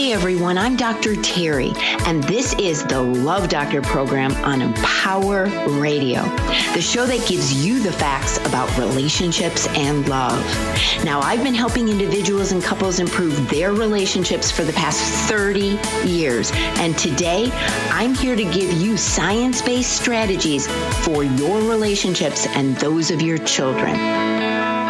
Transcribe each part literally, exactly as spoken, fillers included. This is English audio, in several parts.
Hi, everyone. I'm Doctor Terry, and this is the Love Doctor program on Empower Radio, the show that gives you the facts about relationships and love. Now, I've been helping individuals and couples improve their relationships for the past thirty years, and today I'm here to give you science-based strategies for your relationships and those of your children.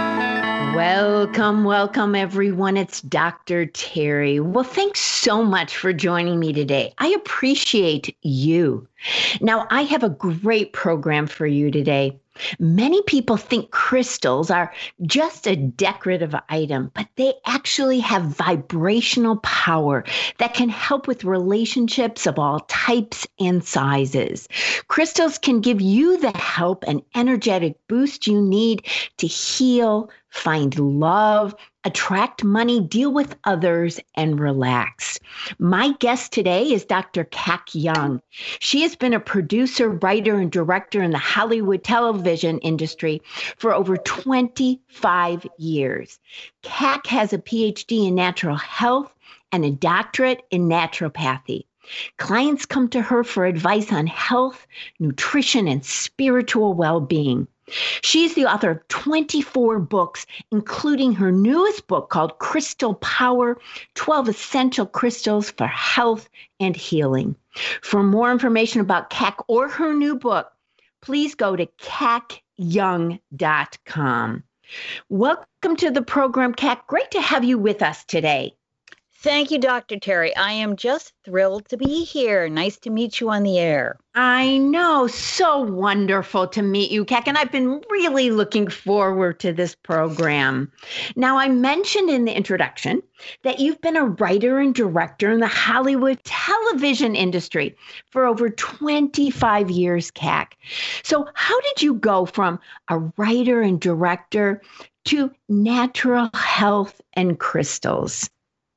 Welcome, welcome, everyone. It's Doctor Terry. Well, thanks so much for joining me today. I appreciate you. Now, I have a great program for you today. Many people think crystals are just a decorative item, but they actually have vibrational power that can help with relationships of all types and sizes. Crystals can give you the help and energetic boost you need to heal, find love, attract money, deal with others, and relax. My guest today is Doctor Kak Young. She has been a producer, writer, and director in the Hollywood television industry for over twenty-five years. Kak has a P H D in natural health and a doctorate in naturopathy. Clients come to her for advice on health, nutrition, and spiritual well-being. She's the author of twenty-four books, including her newest book called Crystal Power, twelve Essential Crystals for Health and Healing. For more information about Kak or her new book, please go to kak young dot com. Welcome to the program, Kak. Great to have you with us today. Thank you, Doctor Terry. I am just thrilled to be here. Nice to meet you on the air. I know. So wonderful to meet you, Kak. And I've been really looking forward to this program. Now, I mentioned in the introduction that you've been a writer and director in the Hollywood television industry for over twenty-five years, Kak. So how did you go from a writer and director to natural health and crystals?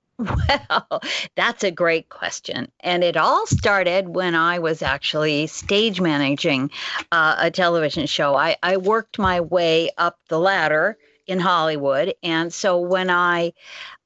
Well, that's a great question. And it all started when I was actually stage managing uh, a television show. I, I worked my way up the ladder in Hollywood. And so when I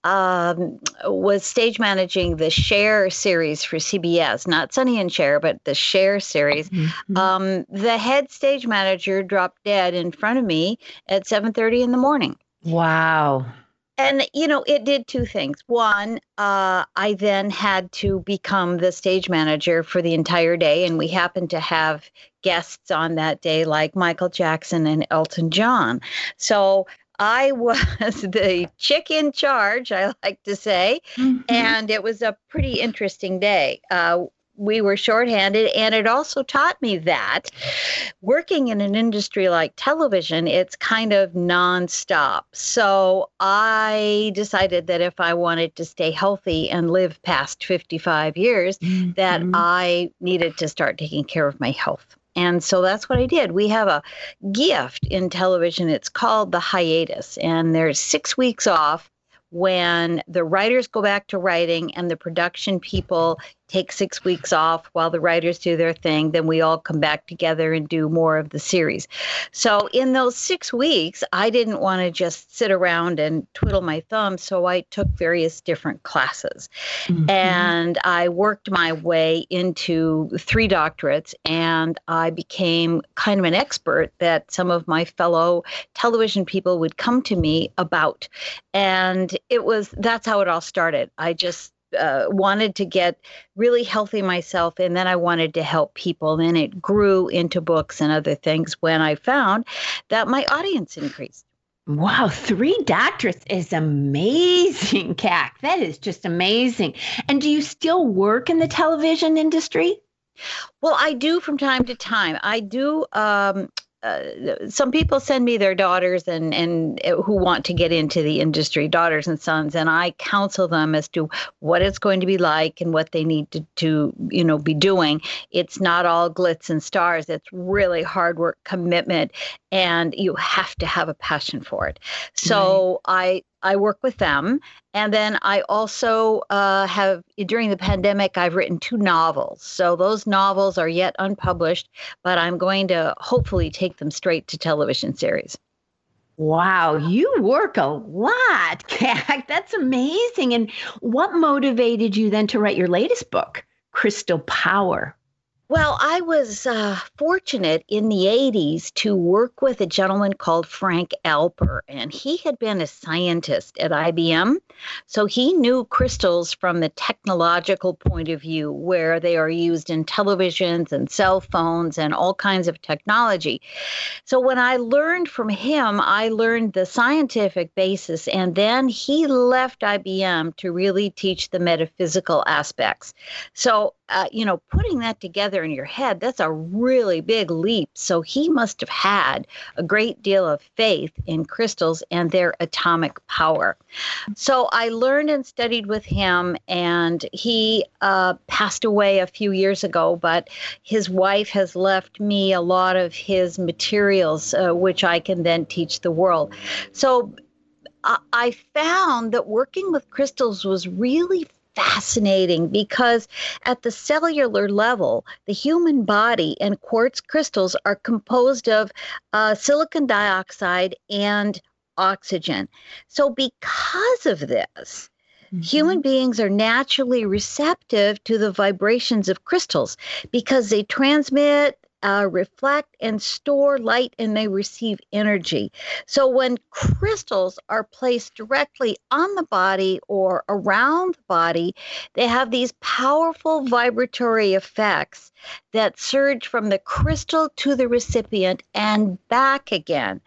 um, was stage managing the Cher series for C B S, not Sonny and Cher, but the Cher series, mm-hmm. um, the head stage manager dropped dead in front of me at seven thirty in the morning. Wow. And, you know, it did two things. One, uh, I then had to become the stage manager for the entire day. And we happened to have guests on that day like Michael Jackson and Elton John. So I was the chick in charge, I like to say. Mm-hmm. And it was a pretty interesting day. Uh, we were shorthanded, and it also taught me that working in an industry like television, it's kind of nonstop. So I decided that if I wanted to stay healthy and live past fifty-five years, mm-hmm. that I needed to start taking care of my health. And so that's what I did. We have a gift in television. It's called the hiatus, and there's six weeks off when the writers go back to writing and the production people take six weeks off while the writers do their thing. Then we all come back together and do more of the series. So in those six weeks, I didn't want to just sit around and twiddle my thumbs. So I took various different classes. Mm-hmm. And I worked my way into three doctorates, and I became kind of an expert that some of my fellow television people would come to me about. And it was, that's how it all started. I just Uh, wanted to get really healthy myself, and then I wanted to help people. Then it grew into books and other things when I found that my audience increased. Wow, three doctorates is amazing, Kak. That is just amazing. And do you still work in the television industry? Well, I do from time to time. I do. Um, Uh, some people send me their daughters and, and uh, who want to get into the industry, daughters and sons, and I counsel them as to what it's going to be like and what they need to, to, you know, be doing. It's not all glitz and stars. It's really hard work, commitment, and you have to have a passion for it. So right. I I work with them. And then I also uh, have, during the pandemic, I've written two novels. So those novels are yet unpublished, but I'm going to hopefully take them straight to television series. Wow, you work a lot, Kat. That's amazing. And what motivated you then to write your latest book, Crystal Power? Well, I was uh, fortunate in the eighties to work with a gentleman called Frank Alper, and he had been a scientist at I B M. So he knew crystals from the technological point of view, where they are used in televisions and cell phones and all kinds of technology. So when I learned from him, I learned the scientific basis, and then he left I B M to really teach the metaphysical aspects. So, uh, you know, putting that together in your head, that's a really big leap. So he must have had a great deal of faith in crystals and their atomic power. So I learned and studied with him, and he uh, passed away a few years ago, but his wife has left me a lot of his materials, uh, which I can then teach the world. So I, I found that working with crystals was really fascinating because at the cellular level, the human body and quartz crystals are composed of uh, silicon dioxide and oxygen. So because of this, mm-hmm. human beings are naturally receptive to the vibrations of crystals because they transmit, Uh, reflect and store light, and they receive energy. So when crystals are placed directly on the body or around the body, they have these powerful vibratory effects that surge from the crystal to the recipient and back again.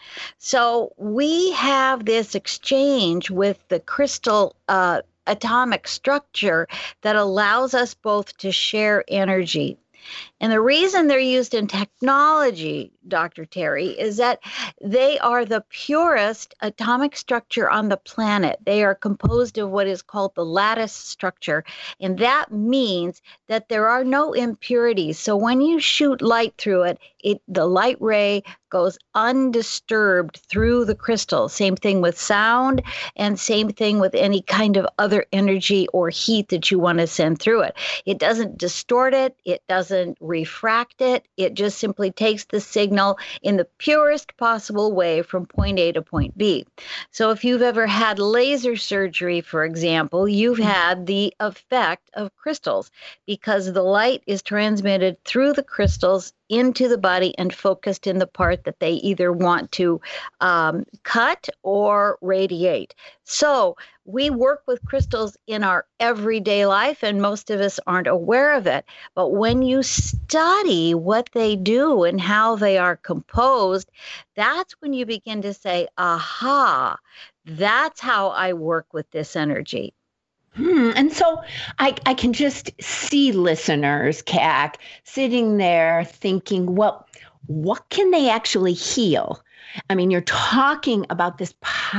So we have this exchange with the crystal uh, atomic structure that allows us both to share energy. And the reason they're used in technology, Doctor Terry, is that they are the purest atomic structure on the planet. They are composed of what is called the lattice structure. And that means that there are no impurities. So when you shoot light through it, it the light ray goes undisturbed through the crystal. Same thing with sound, and same thing with any kind of other energy or heat that you want to send through it. It doesn't distort it. It doesn't refract it. It just simply takes the signal in the purest possible way from point A to point B. So if you've ever had laser surgery, for example, you've had the effect of crystals because the light is transmitted through the crystals into the body and focused in the part that they either want to um, cut or radiate. So we work with crystals in our everyday life, and most of us aren't aware of it. But when you study what they do and how they are composed, that's when you begin to say, aha, that's how I work with this energy. Hmm. And so I, I can just see listeners, C A C, sitting there thinking, well, what can they actually heal? I mean, you're talking about this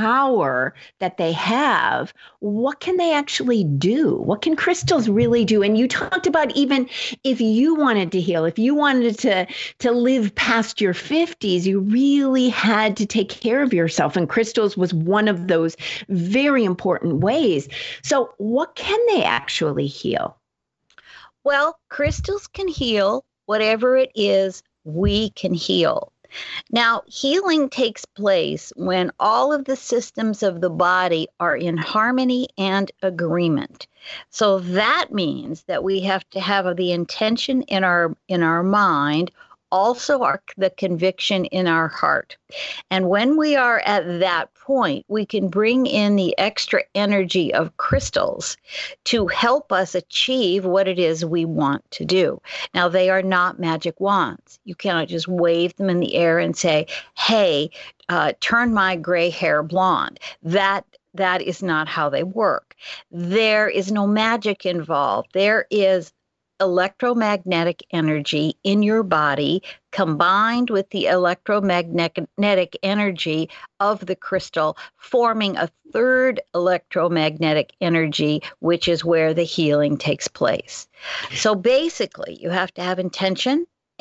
power that they have. What can they actually do? What can crystals really do? And you talked about even if you wanted to heal, if you wanted to, to live past your fifties, you really had to take care of yourself. And crystals was one of those very important ways. So what can they actually heal? Well, crystals can heal whatever it is we can heal. Now, healing takes place when all of the systems of the body are in harmony and agreement. So that means that we have to have the intention in our in our mind, also our, the conviction in our heart. And when we are at that point, we can bring in the extra energy of crystals to help us achieve what it is we want to do. Now, they are not magic wands. You cannot just wave them in the air and say, hey, uh, turn my gray hair blonde. That that is not how they work. There is no magic involved. There is electromagnetic energy in your body combined with the electromagnetic energy of the crystal, forming a third electromagnetic energy, which is where the healing takes place. So basically, you have to have intention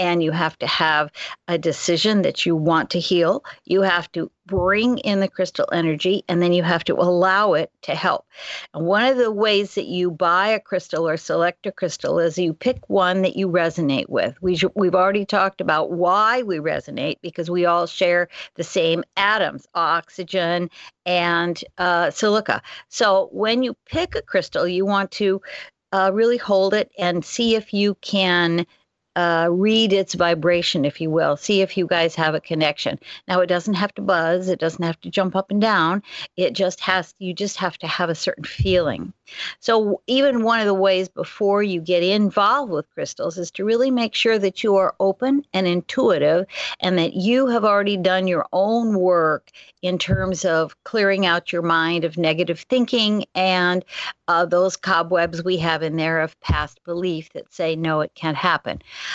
and you have to have a decision that you want to heal. You have to bring in the crystal energy, and then you have to allow it to help. And one of the ways that you buy a crystal or select a crystal is you pick one that you resonate with. We, we've already talked about why we resonate, because we all share the same atoms, oxygen and uh, silica. So when you pick a crystal, you want to uh, really hold it and see if you can Uh, read its vibration, if you will. See if you guys have a connection. Now, it doesn't have to buzz. It doesn't have to jump up and down. It just has, you just have to have a certain feeling. So even one of the ways before you get involved with crystals is to really make sure that you are open and intuitive, and that you have already done your own work in terms of clearing out your mind of negative thinking and uh, those cobwebs we have in there of past belief that say, no, it can't happen.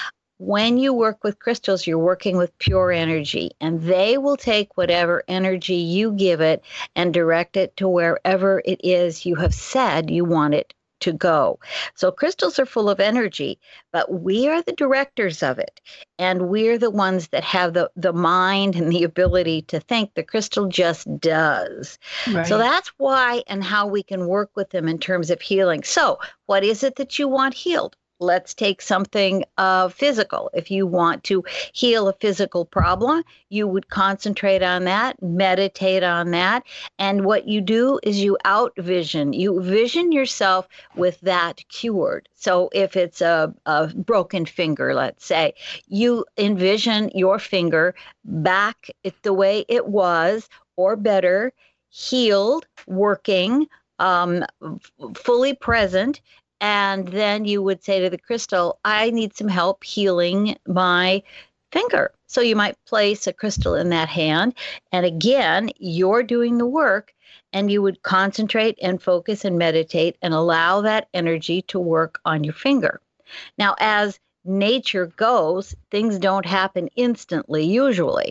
When you work with crystals, you're working with pure energy, and they will take whatever energy you give it and direct it to wherever it is you have said you want it to go. So crystals are full of energy, but we are the directors of it, and we're the ones that have the, the mind and the ability to think. The crystal just does. Right. So that's why and how we can work with them in terms of healing. So what is it that you want healed? Let's take something uh, physical. If you want to heal a physical problem, you would concentrate on that, meditate on that. And what you do is you out vision. You vision yourself with that cured. So if it's a, a broken finger, let's say, you envision your finger back the way it was, or better, healed, working, um, fully present. And then you would say to the crystal, I need some help healing my finger. So you might place a crystal in that hand. And again, you're doing the work, and you would concentrate and focus and meditate and allow that energy to work on your finger. Now, as nature goes, things don't happen instantly, usually.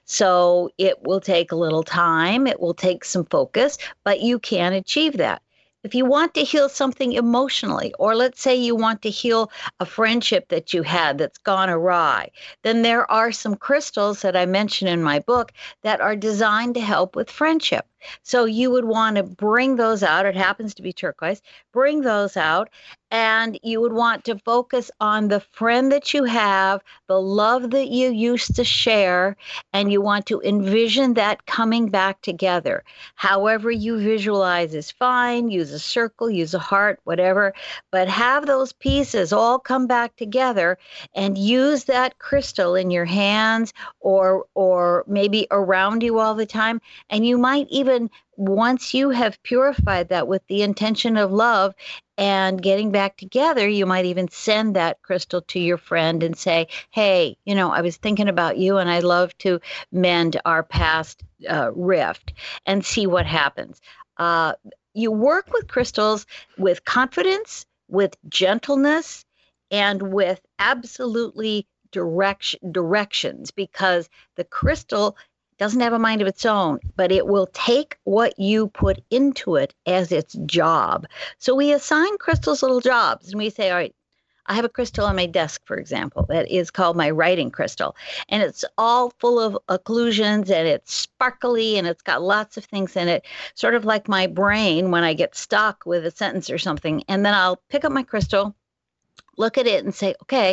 So it will take a little time. It will take some focus, but you can achieve that. If you want to heal something emotionally, or let's say you want to heal a friendship that you had that's gone awry, then there are some crystals that I mention in my book that are designed to help with friendship. So you would want to bring those out. It happens to be turquoise. Bring those out, and you would want to focus on the friend that you have, the love that you used to share, and you want to envision that coming back together. However you visualize is fine. Use a circle, use a heart, whatever, but have those pieces all come back together, and use that crystal in your hands or or maybe around you all the time. And you might even Even once you have purified that with the intention of love and getting back together, you might even send that crystal to your friend and say, hey, you know, I was thinking about you, and I'd love to mend our past uh, rift, and see what happens. Uh, you work with crystals with confidence, with gentleness, and with absolutely direction, directions, because the crystal doesn't have a mind of its own, but it will take what you put into it as its job. So we assign crystals little jobs, and we say, all right, I have a crystal on my desk, for example, that is called my writing crystal. And it's all full of occlusions, and it's sparkly, and it's got lots of things in it, sort of like my brain when I get stuck with a sentence or something. And then I'll pick up my crystal, look at it, and say, okay,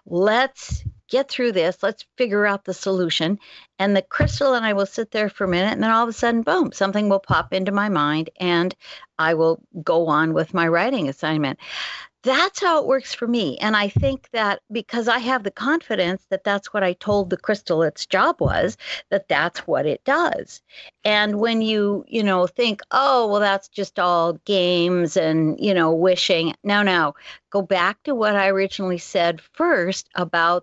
let's get through this. Let's figure out the solution. And the crystal and I will sit there for a minute, and then all of a sudden, boom, something will pop into my mind, and I will go on with my writing assignment. That's how it works for me. And I think that because I have the confidence that that's what I told the crystal its job was, that that's what it does. And when you, you know, think, oh, well, that's just all games and, you know, wishing. No, no, go back to what I originally said first about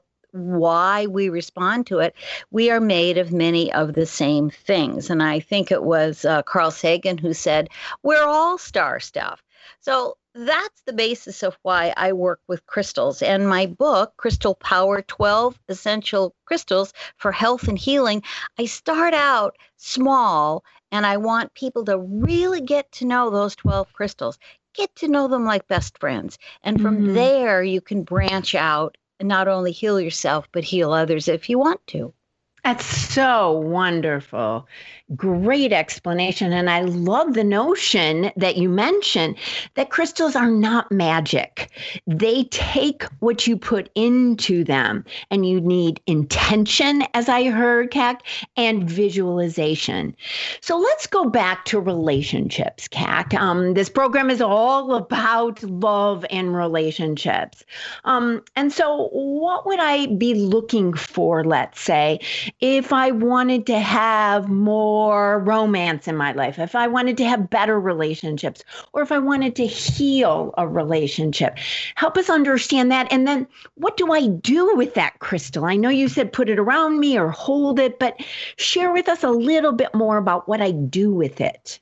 why we respond to it. We are made of many of the same things. And I think it was uh, Carl Sagan who said, we're all star stuff. So that's the basis of why I work with crystals. And my book, Crystal Power, twelve Essential Crystals for Health and Healing, I start out small, and I want people to really get to know those twelve crystals, get to know them like best friends. And from mm-hmm. there, you can branch out not only heal yourself, but heal others if you want to. That's so wonderful. Great explanation. And I love the notion that you mentioned that crystals are not magic. They take what you put into them, and you need intention, as I heard, Cac, and visualization. So let's go back to relationships, Cac. Um, this program is all about love and relationships. Um, and so what would I be looking for, let's say, if I wanted to have more romance in my life, if I wanted to have better relationships, or if I wanted to heal a relationship? Help us understand that. And then what do I do with that crystal? I know you said put it around me or hold it, but share with us a little bit more about what I do with it.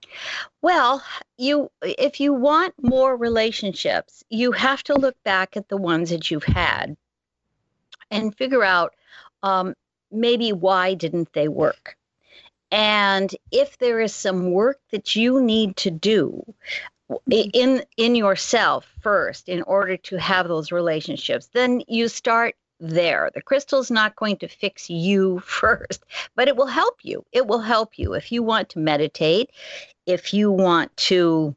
Well, you if you want more relationships, you have to look back at the ones that you've had and figure out um, maybe why didn't they work? And if there is some work that you need to do in in yourself first in order to have those relationships, then you start there. The crystal's not going to fix you first, but it will help you. It will help you if you want to meditate, if you want to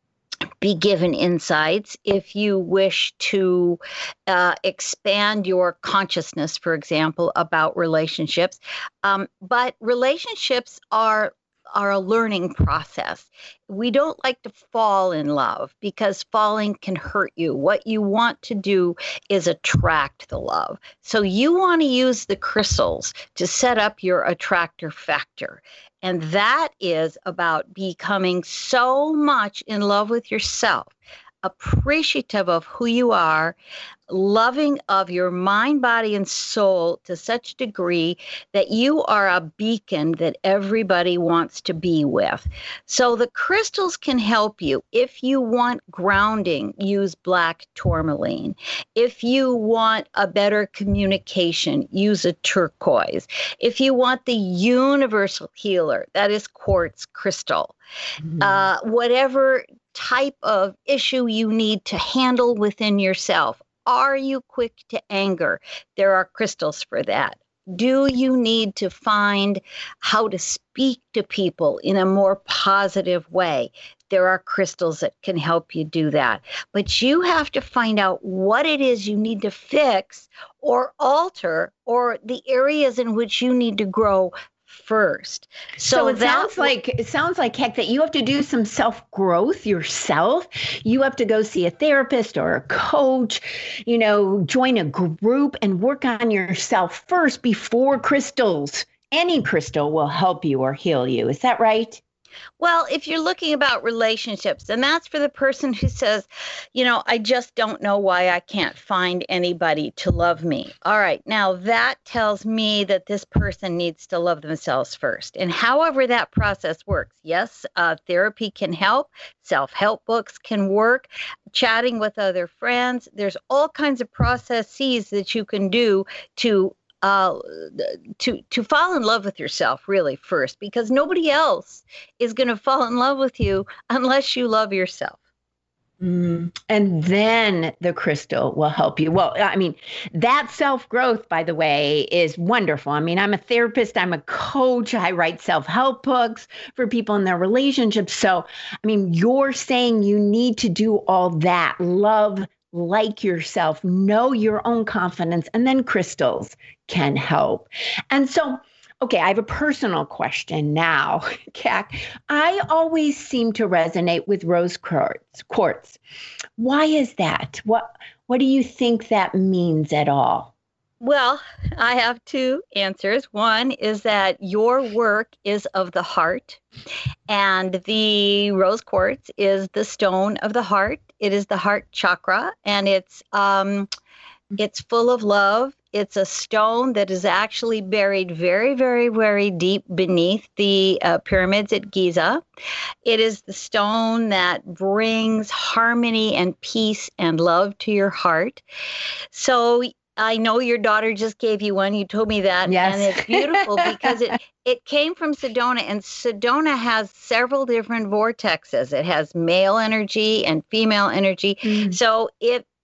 be given insights, if you wish to uh, expand your consciousness, for example, about relationships. Um, but relationships are are a learning process. We don't like to fall in love because falling can hurt you. What you want to do is attract the love. So you want to use the crystals to set up your attractor factor. And that is about becoming so much in love with yourself, appreciative of who you are, loving of your mind, body, and soul to such a degree that you are a beacon that everybody wants to be with. So the crystals can help you. If you want grounding, use black tourmaline. If you want a better communication, use a turquoise. If you want the universal healer, that is quartz crystal. Mm-hmm. Uh, whatever type of issue you need to handle within yourself. Are you quick to anger? There are crystals for that. Do you need to find how to speak to people in a more positive way? There are crystals that can help you do that. But you have to find out what it is you need to fix or alter, or the areas in which you need to grow first. So, so it sounds like it sounds like heck that you have to do some self-growth yourself. You have to go see a therapist or a coach, you know, join a group and work on yourself first before crystals. Any crystal will help you or heal you. Is that right? Well, if you're looking about relationships, and that's for the person who says, you know, I just don't know why I can't find anybody to love me. All right. Now that tells me that this person needs to love themselves first. And however that process works, yes, uh, therapy can help. Self-help books can work. Chatting with other friends. There's all kinds of processes that you can do to Uh, to to fall in love with yourself really first, because nobody else is going to fall in love with you unless you love yourself. Mm. And then the crystal will help you. Well, I mean, that self-growth, by the way, is wonderful. I mean, I'm a therapist, I'm a coach, I write self-help books for people in their relationships. So, I mean, you're saying you need to do all that, love, like yourself, know your own confidence, and then crystals can help. And so, okay, I have a personal question now, Cac. I always seem to resonate with rose quartz. quartz. Why is that? What What do you think that means at all? Well, I have two answers. One is that your work is of the heart, and the rose quartz is the stone of the heart. It is the heart chakra, and it's um, it's full of love. It's a stone that is actually buried very, very, very deep beneath the uh, pyramids at Giza. It is the stone that brings harmony and peace and love to your heart. So I know your daughter just gave you one. You told me that. Yes. And it's beautiful because it, it came from Sedona, and Sedona has several different vortexes. It has male energy and female energy. Mm. So it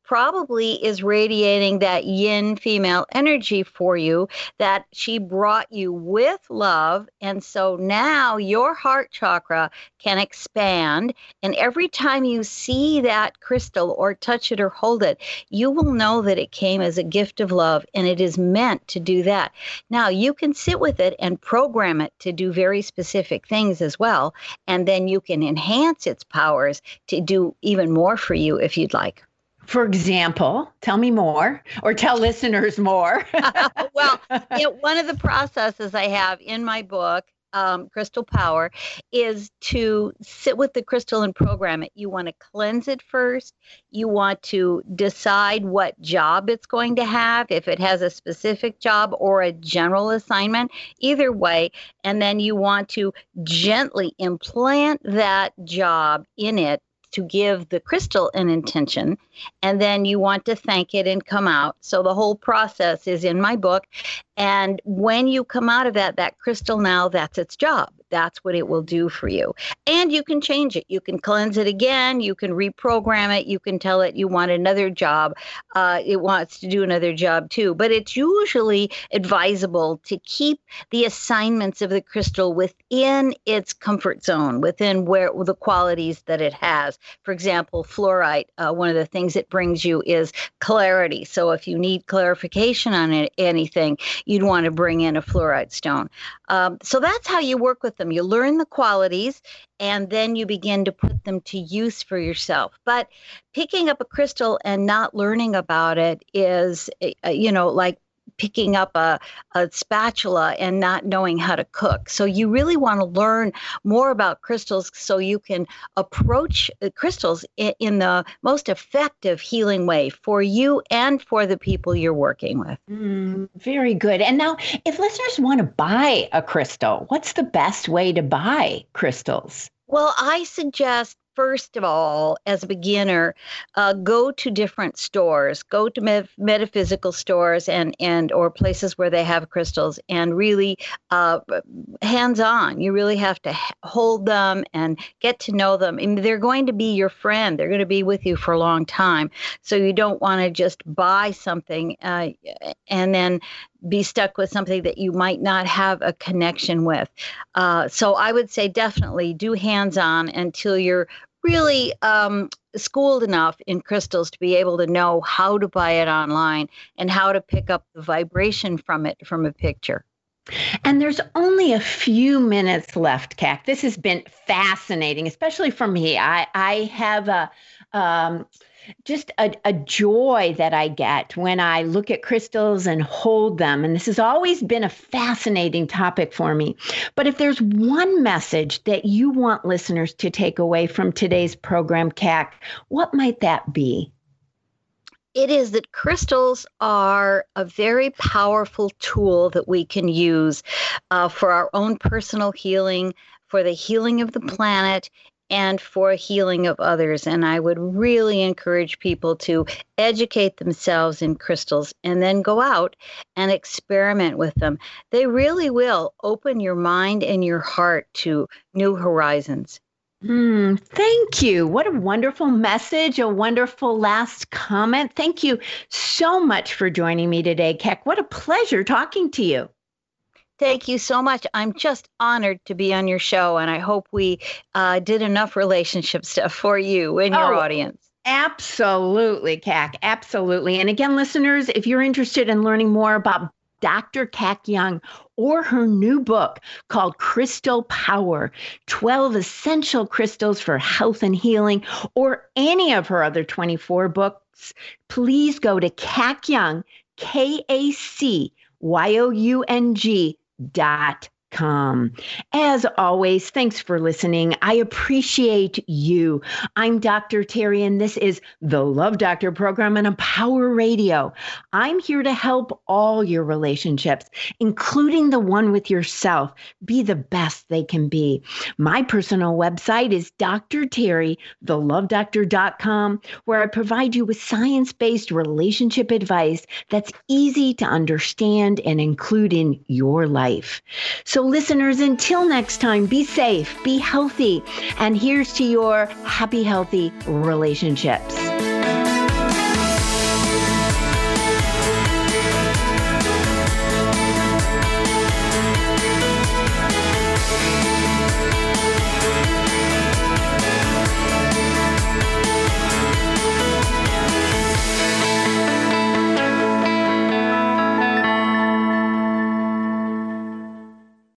probably is radiating that yin female energy for you, that she brought you with love. And so now your heart chakra can expand. And every time you see that crystal or touch it or hold it, you will know that it came as a gift of love, and it is meant to do that. Now you can sit with it and program it to do very specific things as well. And then you can enhance its powers to do even more for you if you'd like. For example, tell me more, or tell listeners more. Well, you know, one of the processes I have in my book, um, Crystal Power, is to sit with the crystal and program it. You want to cleanse it first. You want to decide what job it's going to have, if it has a specific job or a general assignment, either way. And then you want to gently implant that job in it to give the crystal an intention, and then you want to thank it and come out. So the whole process is in my book. And when you come out of that, that crystal now, that's its job. That's what it will do for you. And you can change it. You can cleanse it again. You can reprogram it. You can tell it you want another job. Uh, it wants to do another job too. But it's usually advisable to keep the assignments of the crystal within its comfort zone, within where the qualities that it has. For example, fluorite, uh, one of the things it brings you is clarity. So if you need clarification on it, anything, you'd want to bring in a fluorite stone. Um, so that's how you work with them. You learn the qualities, and then you begin to put them to use for yourself. But picking up a crystal and not learning about it is, uh, you know, like picking up a, a spatula and not knowing how to cook. So you really want to learn more about crystals so you can approach crystals in, in the most effective healing way for you and for the people you're working with. Mm, very good. And now, if listeners want to buy a crystal, what's the best way to buy crystals? Well, I suggest, first of all, as a beginner, uh, go to different stores, go to met- metaphysical stores and, and or places where they have crystals, and really uh, hands-on. You really have to hold them and get to know them. I mean, they're going to be your friend. They're going to be with you for a long time. So you don't want to just buy something uh, and then be stuck with something that you might not have a connection with. Uh, so I would say definitely do hands-on until you're really um, schooled enough in crystals to be able to know how to buy it online and how to pick up the vibration from it from a picture. And there's only a few minutes left, Cac. This has been fascinating, especially for me. I, I have a um, just a, a joy that I get when I look at crystals and hold them. And this has always been a fascinating topic for me. But if there's one message that you want listeners to take away from today's program, Cac, what might that be? It is that crystals are a very powerful tool that we can use uh, for our own personal healing, for the healing of the planet, and for healing of others. And I would really encourage people to educate themselves in crystals and then go out and experiment with them. They really will open your mind and your heart to new horizons. Mm, thank you. What a wonderful message, a wonderful last comment. Thank you so much for joining me today, Cac. What a pleasure talking to you. Thank you so much. I'm just honored to be on your show, and I hope we uh, did enough relationship stuff for you and your oh, audience. Absolutely, Cac. Absolutely. And again, listeners, if you're interested in learning more about Doctor Cac Young or her new book called Crystal Power, twelve Essential Crystals for Health and Healing, or any of her other twenty-four books, please go to Cac Young, K A C Y O U N G dot com. As always, thanks for listening. I appreciate you. I'm Doctor Terry, and this is the Love Doctor program on Empower Radio. I'm here to help all your relationships, including the one with yourself, be the best they can be. My personal website is D R Terry the love doctor dot com, where I provide you with science-based relationship advice that's easy to understand and include in your life. So listeners, until next time, be safe, be healthy, and here's to your happy, healthy relationships.